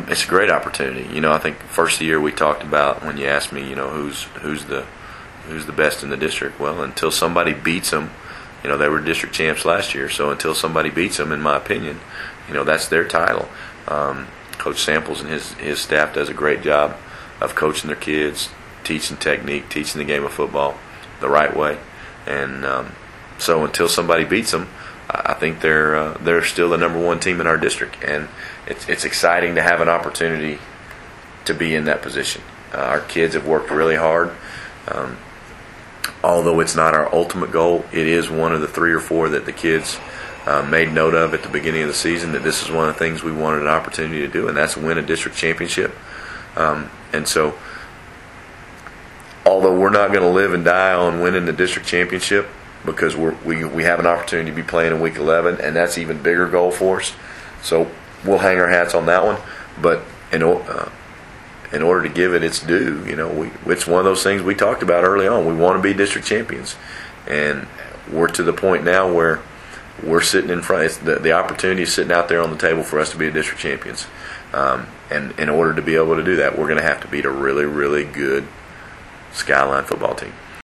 It's a great opportunity. I think first of the year we talked about when you asked me, who's the best in the district. Well, until somebody beats them, they were district champs last year. So until somebody beats them, in my opinion, that's their title. Coach Samples and his staff does a great job of coaching their kids, teaching technique, teaching the game of football the right way. And so until somebody beats them, I think they're still the number one team in our district. And it's exciting to have an opportunity to be in that position. Our kids have worked really hard. Although it's not our ultimate goal, it is one of the 3 or 4 that the kids made note of at the beginning of the season, that this is one of the things we wanted an opportunity to do, and that's win a district championship. And so, although we're not going to live and die on winning the district championship, because we have an opportunity to be playing in week 11, and that's an even bigger goal for us. So we'll hang our hats on that one. But in order to give it its due, it's one of those things we talked about early on. We want to be district champions, and we're to the point now where we're sitting in front. The opportunity is sitting out there on the table for us to be district champions. And in order to be able to do that, we're going to have to beat a really, really good Skyline football team.